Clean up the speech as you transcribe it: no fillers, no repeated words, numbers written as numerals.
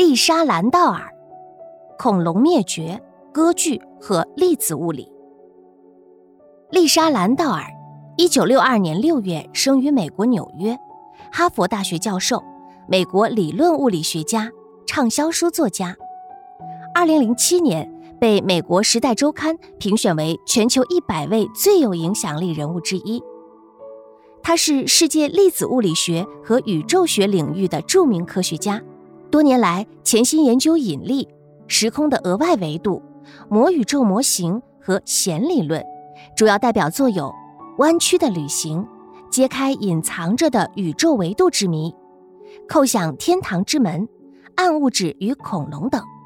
丽莎·兰道尔，恐龙灭绝、歌剧和粒子物理。丽莎·兰道尔1962年6月生于美国纽约，哈佛大学教授，美国理论物理学家，畅销书作家。2007年被美国《时代周刊》评选为全球100位最有影响力人物之一。他是世界粒子物理学和宇宙学领域的著名科学家，多年来潜心研究引力、时空的额外维度、魔宇宙模型和弦理论，主要代表作有《弯曲的旅行》、揭开隐藏着的宇宙维度之谜、叩响天堂之门、暗物质与恐龙等。